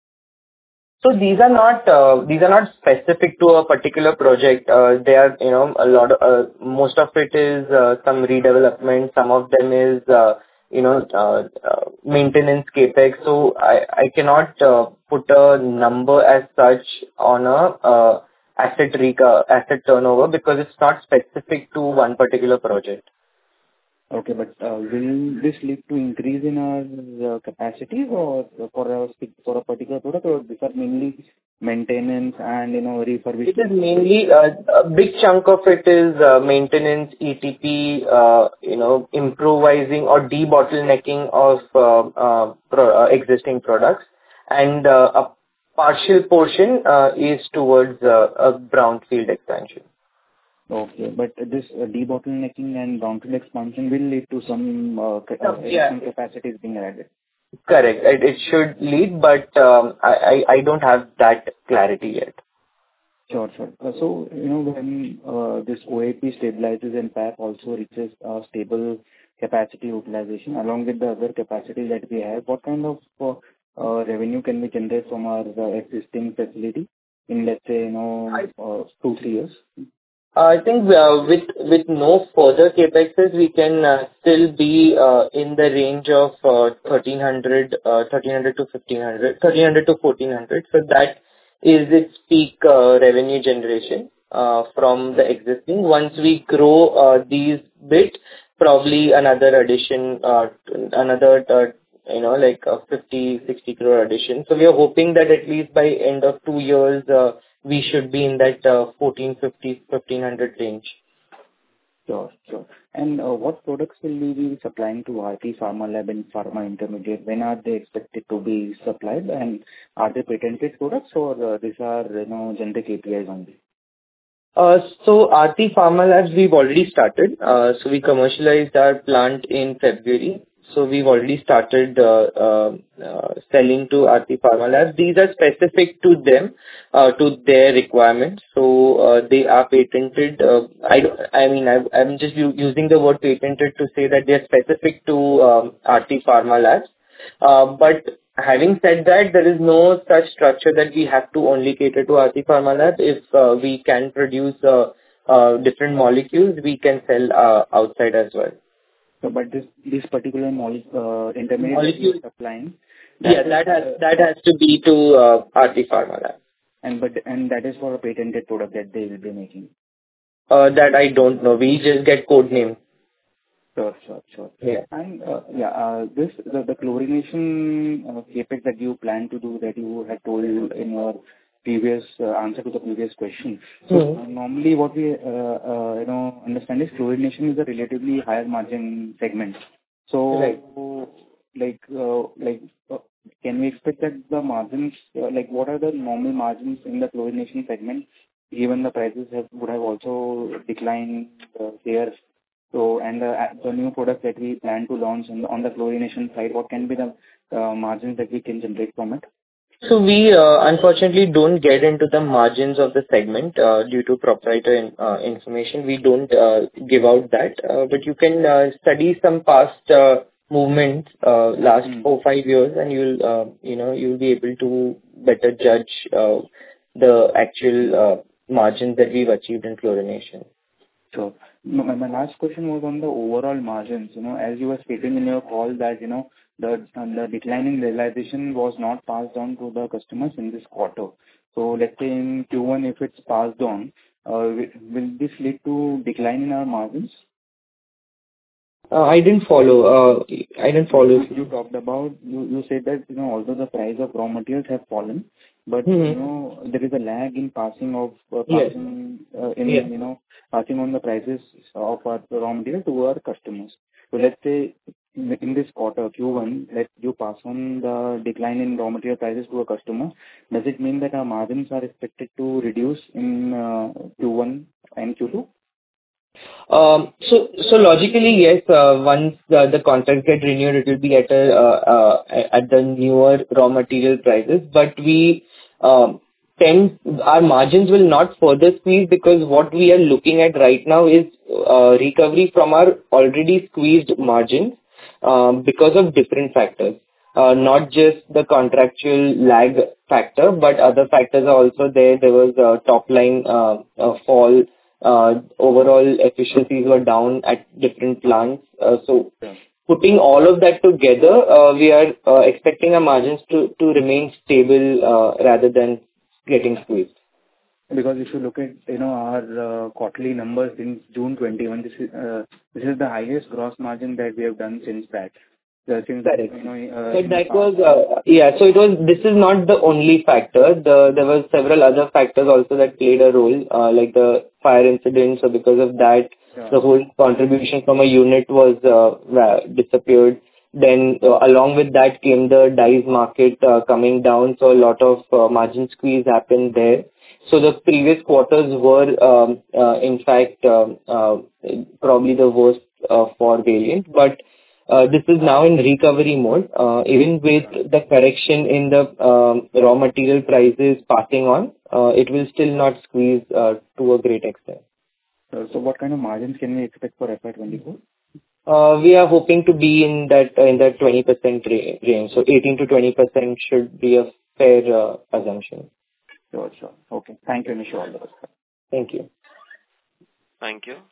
So these are not uh, these are not specific to a particular project. Uh, they are, you know, a lot. Of, uh, most of it is uh, some redevelopment. Some of them is, uh, you know, uh, uh, maintenance capex. So I I cannot uh, put a number as such on a uh, asset reca- asset turnover because it's not specific to one particular project. Okay, but uh, will this lead to increase in our uh, capacities or for a for a particular product, or these are mainly maintenance and, you know, refurbishment? It is mainly uh, a big chunk of it is uh, maintenance, E T P, uh, you know, improvising or debottlenecking of uh, uh, pro- uh, existing products, and uh, a partial portion uh, is towards uh, a brownfield expansion. Okay, but this uh, debottlenecking and brownfield expansion will lead to some uh, ca- uh, Yeah. additional capacities being added. Correct. It, it should lead, but um, I, I I don't have that clarity yet. Sure, sure. Uh, So, you know, when uh, this O A P stabilizes and P A P also reaches uh, stable capacity utilization along with the other capacity that we have, what kind of uh, uh, revenue can we generate from our uh, existing facility in, let's say, you know, uh, two, three years? I think uh, with with no further capexes, we can uh, still be uh, in the range of uh, thirteen hundred, uh, thirteen hundred to fifteen hundred, thirteen hundred to fourteen hundred. So that is its peak uh, revenue generation uh, from the existing. Once we grow uh, these bit, probably another addition, uh, another uh, you know like a fifty, sixty crore addition. So we are hoping that at least by end of two years. Uh, we should be in that uh, fourteen fifty, fifteen hundred range. Sure, sure. And uh, what products will we be supplying to Aarti Pharma Lab and Pharma Intermediate? When are they expected to be supplied? And are they patented products or uh, these are, you know, generic A P Is only? Uh, so Aarti Pharma Labs, we've already started. Uh, so we commercialized our plant in February. So we've already started uh, uh, uh, selling to Aarti Pharma Labs. These are specific to them, uh, to their requirements. So uh, they are patented. Uh, I don't, I mean, I, I'm just u- using the word patented to say that they are specific to um, Aarti Pharma Labs. Uh, but having said that, there is no such structure that we have to only cater to Aarti Pharma Labs. If uh, we can produce uh, uh, different molecules, we can sell uh, outside as well. So, but this this particular mole, uh, intermediate Molecule. that you're supplying, Yeah, is, that has uh, that has to be to uh, Aarti Pharma Labs. and but and that is for a patented product that they will be making. Uh, that I don't know. We just get code name. Sure, sure, sure. Yeah. And uh, yeah, uh, this the, the chlorination uh, capex that you plan to do that you had told in your previous uh, answer to the previous question. So Mm-hmm. uh, normally, what we uh, uh, you know understand is chlorination is a relatively higher margin segment. So Right. like uh, like uh, can we expect that the margins uh, like what are the normal margins in the chlorination segment? Given the prices have would have also declined uh, here. So, and the the new product that we plan to launch on the on the chlorination side, what can be the uh, margins that we can generate from it? So we uh, unfortunately don't get into the margins of the segment uh, due to proprietary uh, information. We don't uh, give out that, uh, but you can uh, study some past uh, movements uh, last Hmm. four five years, and you'll uh, you know you'll be able to better judge uh, the actual uh, margins that we've achieved in chlorination. So no, my my last question was on the overall margins. You know, as you were stating in your call that, you know, the uh, the decline in realization was not passed on to the customers in this quarter. So let's say in Q one, if it's passed on, uh, wi- will this lead to decline in our margins? Uh, I didn't follow. Uh, I didn't follow. You you talked about, you you said that, you know, although the price of raw materials have fallen, but, you Mm-hmm. know, there is a lag in passing of, uh, Yes. passing, uh, in, Yes. you know, passing on the prices of our raw material to our customers. So let's say in in this quarter, Q one, let you pass on the decline in raw material prices to a customer. Does it mean that our margins are expected to reduce in uh, Q one and Q two? Um, So so logically, yes, uh, once the the contracts get renewed, it will be at a uh, uh, at the newer raw material prices. But we um, tend our margins will not further squeeze because what we are looking at right now is uh, recovery from our already squeezed margins um, because of different factors. Uh, Not just the contractual lag factor, but other factors are also there. There was a top line uh, uh, fall. Uh, Overall efficiencies were down at different plants. Uh, So Yeah. putting all of that together, uh, we are uh, expecting our margins to to remain stable uh, rather than getting squeezed. Because if you look at, you know, our uh, quarterly numbers since June twenty-one, this is uh, this is the highest gross margin that we have done since that. Uh, Since, Correct. you know, uh, So in the that past. was, uh, yeah, so it was, this is not the only factor. The There were several other factors also that played a role, uh, like the fire incident. So because of that, Yeah. the whole contribution from a unit was uh, wa- disappeared. Then, uh, along with that came the dyes market uh, coming down, so a lot of uh, margin squeeze happened there. So the previous quarters were, um, uh, in fact, um, uh, probably the worst uh, for Valiant. But uh, this is now in recovery mode. Uh, Even with the correction in the um, raw material prices passing on, uh, it will still not squeeze uh, to a great extent. So so what kind of margins can we expect for F Y twenty-four? Uh, We are hoping to be in that uh, in that twenty percent ra- range. So eighteen to twenty percent should be a fair uh, assumption. Sure, sure. Okay. Thank you, and wish you all the best. Thank you. Thank you.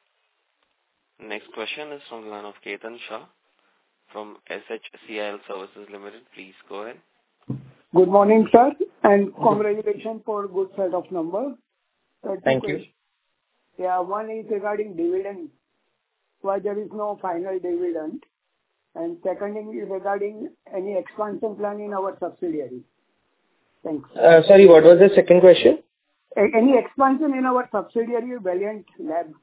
Next question is from the line of Ketan Shah from S H C I L Services Limited. Please go ahead. Good morning, sir, and congratulations for good set of numbers. Uh, two Thank you. questions. Yeah, one is regarding dividend, why there is no final dividend, and second is regarding any expansion plan in our subsidiary. Thanks. Uh, Sorry, what was the second question? A- Any expansion in our subsidiary, Valiant Lab?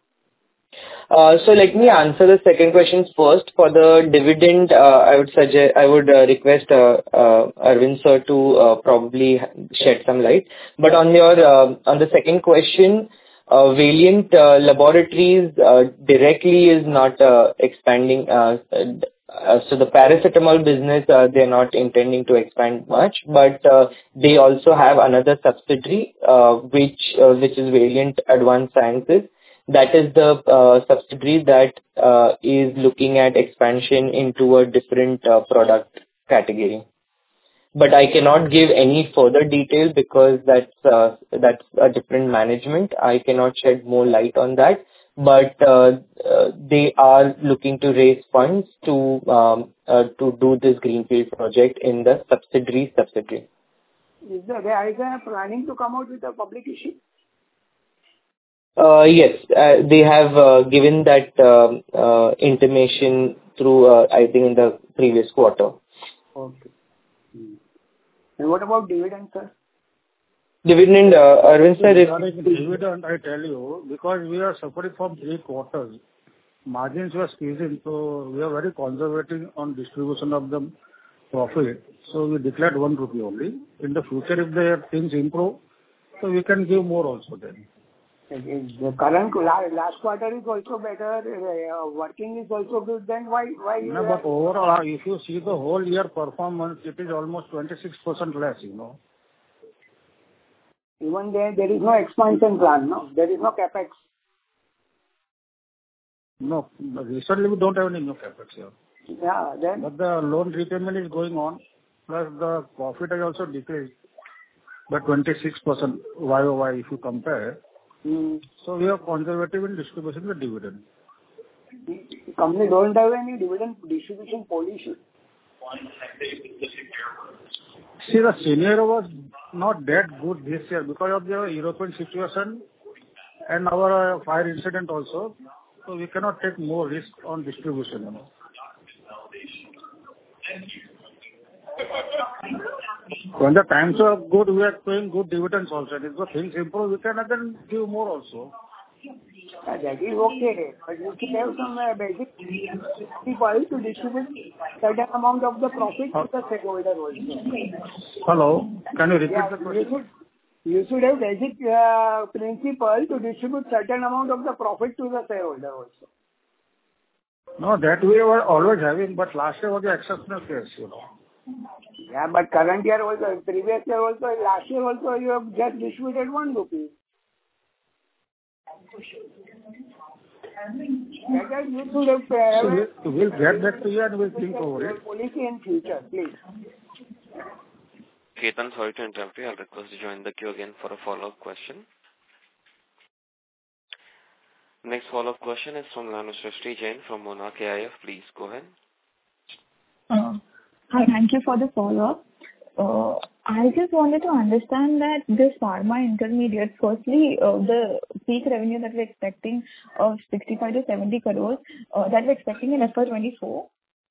Uh, So let me answer the second question first. For the dividend, uh, I would suggest, I would uh, request uh, uh, Arvind sir to uh, probably shed some light. But on your uh, on the second question, uh, Valiant uh, Laboratories uh, directly is not uh, expanding. uh, Uh, so the paracetamol business, uh, they're not intending to expand much, but uh, they also have another subsidiary, uh, which uh, which is Valiant Advanced Sciences. That is the uh, subsidiary that uh, is looking at expansion into a different uh, product category. But I cannot give any further detail because that's uh, that's a different management. I cannot shed more light on that. But uh, uh, they are looking to raise funds to um, uh, to do this greenfield project in the subsidiary subsidiary. Is there, are they planning to come out with a public issue? Uh, yes, uh, they have uh, given that um, uh, intimation through, uh, I think, in the previous quarter. Okay. And what about dividend, sir? Dividend, uh, Arvind sir, if... Regarding dividend, I tell you, because we are suffering from three quarters, margins were squeezing, so we are very conservative on distribution of the profit. So we declared one rupee only. In the future, if the things improve, so we can give more also then. The current last quarter is also better. Uh, working is also good. Then why why? No, but overall, if you see the whole year performance, it is almost twenty-six percent less. You know. Even there, there is no expansion plan. No, there is no capex. No, recently we don't have any new capex here. Yeah, then. But the loan repayment is going on. Plus the profit has also decreased by twenty-six percent Y O Y if you compare. Mm. So we are conservative in distributing the dividend. The company don't have any dividend distribution policy. See, the scenario was not that good this year because of the European situation and our uh, fire incident also. So we cannot take more risk on distribution. You know. When the times are good, we are paying good dividends also. If the things improve, we can again give more also. Uh, that is okay. But you should have some uh, basic people to distribute certain amount of the profit to the stakeholder also. Hello, can you repeat yeah, the question? You should, you should have basic uh, principle to distribute certain amount of the profit to the shareholder also. No, that we were always having, but last year was the exceptional case, you know. Yeah, but current year also, previous year also, last year also, you have just distributed one rupee. That is, you should have uh, so we'll, we'll get back to you and we'll think over it. Policy in future, please. Ketan, sorry to interrupt you. I'll request to join the queue again for a follow-up question. Next follow-up question is from Lanu Srishti Jain from Monarch A I F. Please go ahead. Uh, hi, thank you for the follow-up. Uh, I just wanted to understand that this pharma intermediate, firstly, uh, the peak revenue that we're expecting of sixty-five to seventy crores, uh, that we're expecting in F Y twenty-four.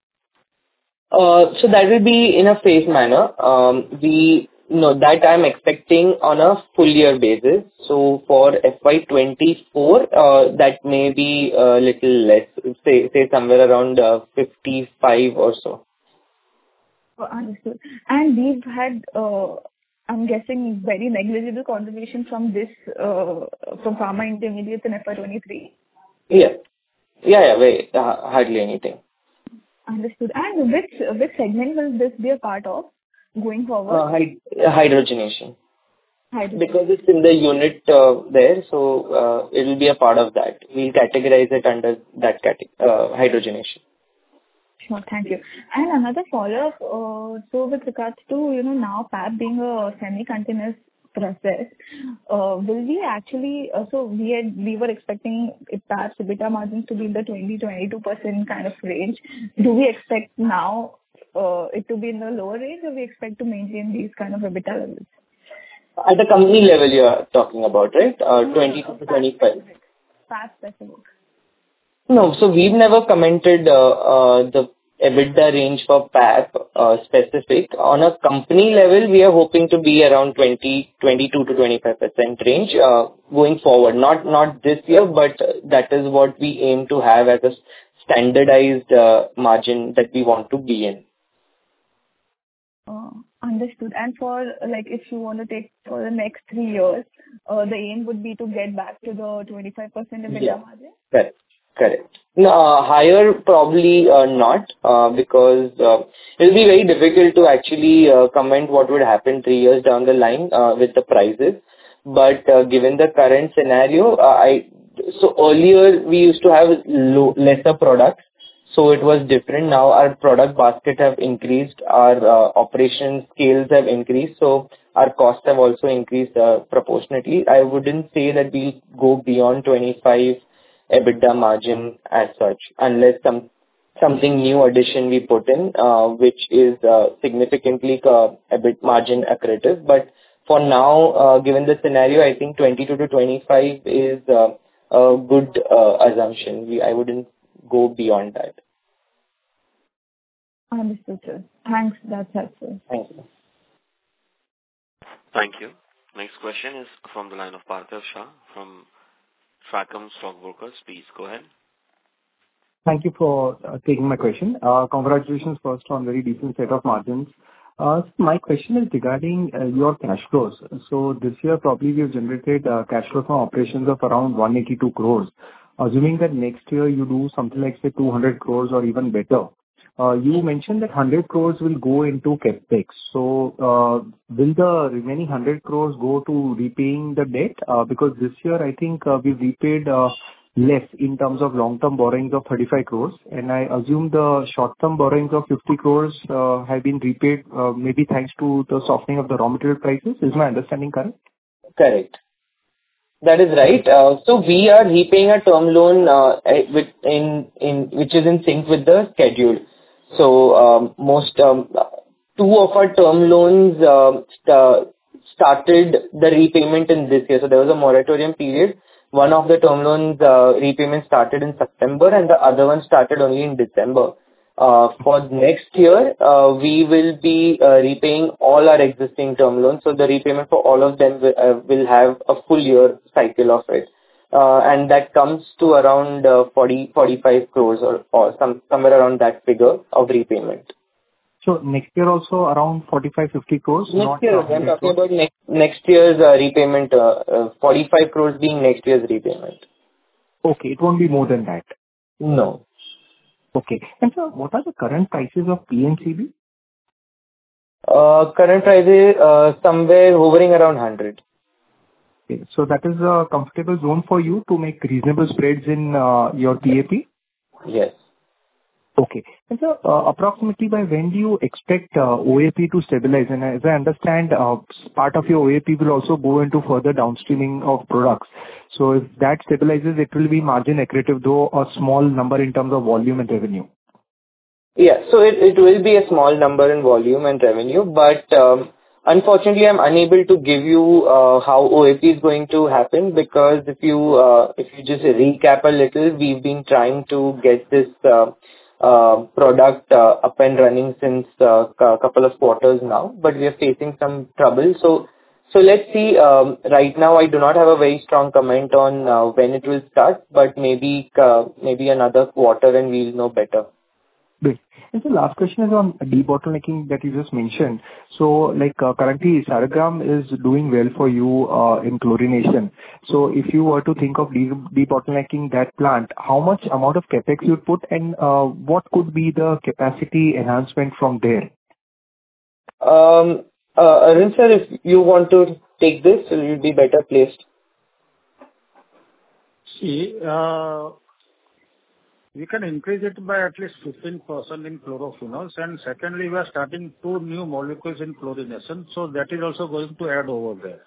Uh, so that will be in a phased manner. Um, we no that I'm expecting on a full year basis. So for F Y twenty-four, uh, that may be a little less, say say somewhere around uh, fifty-five or so. Oh, understood. And we've had, uh, I'm guessing, very negligible contribution from this, uh, from pharma intermediates in F Y twenty-three. Yeah, yeah, yeah, very, uh, hardly anything. Understood. And which which segment will this be a part of going forward? Uh, hyd- hydrogenation. Hydrogenation. Because it's in the unit uh, there, so uh, it will be a part of that. We'll categorize it under that category, uh, hydrogenation. Sure, thank you. And another follow-up, uh, so with regards to, you know, now P A P being a semi-continuous process, uh, will we actually, uh, so we had, we were expecting P A P's EBITDA margins to be in the twenty to twenty-two percent kind of range. Do we expect now uh, it to be in the lower range, or we expect to maintain these kind of EBITDA levels? At the company level you are talking about, right? Uh, no, twenty-two to twenty-five. P A P specific. No, so we've never commented uh, uh, the EBITDA range for P A P uh, specific. On a company level, we are hoping to be around twenty, twenty-two to twenty-five percent range uh, going forward. Not not this year, but that is what we aim to have as a standardized uh, margin that we want to be in. Uh, understood. And for, like, if you want to take for the next three years, uh, the aim would be to get back to the twenty-five percent EBITDA yeah. margin? Correct. Correct. No, uh, higher probably uh, not, uh, because uh, it'll be very difficult to actually uh, comment what would happen three years down the line uh, with the prices. But uh, given the current scenario, uh, I so earlier we used to have low, lesser products, so it was different. Now our product basket have increased, our uh, operation scales have increased, so our costs have also increased uh, proportionately. I wouldn't say that we'll go beyond twenty-five EBITDA margin as such, unless some something new addition we put in, uh, which is uh, significantly uh, a bit margin accretive. But for now, uh, given the scenario, I think twenty-two to twenty-five is uh, a good uh, assumption. We I wouldn't go beyond that. Understood, sir. Thanks. That's helpful. Thank you. Thank you. Next question is from the line of Parthiv Shah from Tracom Stockbrokers. Please go ahead. Thank you for uh, taking my question. Uh, Congratulations first on very decent set of margins. Uh, so My question is regarding uh, your cash flows. So this year, probably we have generated uh, cash flow from operations of around one hundred eighty-two crores. Assuming that next year you do something like, say, two hundred crores or even better, uh, you mentioned that one hundred crores will go into CapEx. So uh, will the remaining one hundred crores go to repaying the debt? Uh, Because this year, I think uh, we've repaid uh, less in terms of long-term borrowings of thirty-five crores, and I assume the short-term borrowings of fifty crores uh, have been repaid, uh, maybe thanks to the softening of the raw material prices. Is my understanding correct? Correct. That is right. Uh, So we are repaying a term loan uh, eh, with in in which is in sync with the schedule. So um, most um, two of our term loans uh, st- started the repayment in this year. So there was a moratorium period. One of the term loans uh, repayment started in September, and the other one started only in December. Uh, for next year, uh, we will be uh, repaying all our existing term loans. So the repayment for all of them will, uh, will have a full year cycle of it. Uh, and that comes to around uh, forty, forty-five crores or, or some, somewhere around that figure of repayment. So next year also around forty-five, fifty crores? Next not year, I'm talking about next, next year's uh, repayment, uh, uh, forty-five crores being next year's repayment. Okay, it won't be more than that. No. Okay. And so what are the current prices of P N C B? Uh, current prices uh, somewhere hovering around one hundred. Okay. So that is a comfortable zone for you to make reasonable spreads in uh, your P A P? Yes. Okay. And so uh, approximately by when do you expect uh, O A P to stabilize? And as I understand, uh, part of your O A P will also go into further downstreaming of products. So if that stabilizes, it will be margin accretive, though a small number in terms of volume and revenue. Yeah. So it, it will be a small number in volume and revenue, but um, unfortunately, I'm unable to give you uh, how O A P is going to happen, because if you uh, if you just recap a little, we've been trying to get this uh, uh, product uh, up and running since uh, a couple of quarters now, but we are facing some trouble. So so let's see. Um, right now, I do not have a very strong comment on uh, when it will start, but maybe uh, maybe another quarter and we'll know better. Great. And so last question is on debottlenecking that you just mentioned. So like uh, currently Saragram is doing well for you uh, in chlorination. So if you were to think of de- debottlenecking that plant, how much amount of capex you'd put, and uh, what could be the capacity enhancement from there? Um, uh, Arun sir, if you want to take this, you'll be better placed. See, uh, we can increase it by at least fifteen percent in chlorophenols, and secondly, we are starting two new molecules in chlorination, so that is also going to add over there.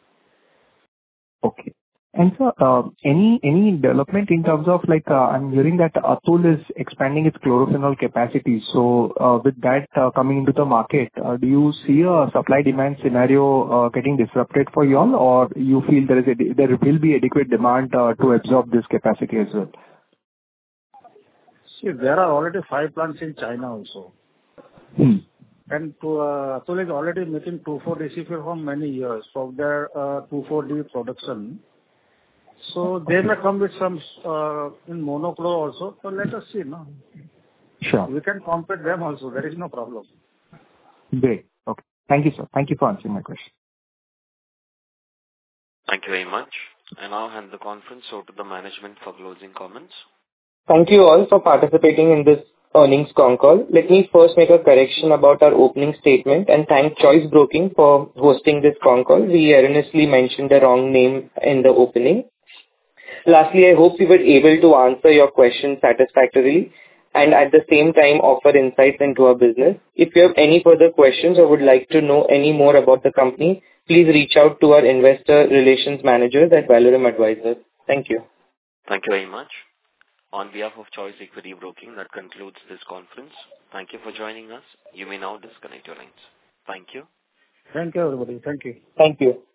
Okay. And so, uh, any any development in terms of like, uh, I'm hearing that Atul is expanding its chlorophenol capacity. So, uh, with that uh, coming into the market, uh, do you see a supply-demand scenario uh, getting disrupted for you all, or you feel there is a, there will be adequate demand uh, to absorb this capacity as well? See, there are already five plants in China also. Hmm. And to, uh, Atul is already making two four D C P for many years for their uh, two four D production. So they may come with some uh, in monochlor also. So let us see, no? Sure. We can compete them also. There is no problem. Great. Okay. Thank you, sir. Thank you for answering my question. Thank you very much. I now hand the conference over to the management for closing comments. Thank you all for participating in this earnings con call. Let me first make a correction about our opening statement and thank Choice Broking for hosting this con call. We erroneously mentioned the wrong name in the opening. Lastly, I hope we were able to answer your questions satisfactorily and at the same time offer insights into our business. If you have any further questions or would like to know any more about the company, please reach out to our investor relations managers at Valorum Advisors. Thank you. Thank you very much. On behalf of Choice Equity Broking, that concludes this conference. Thank you for joining us. You may now disconnect your lines. Thank you. Thank you, everybody. Thank you. Thank you.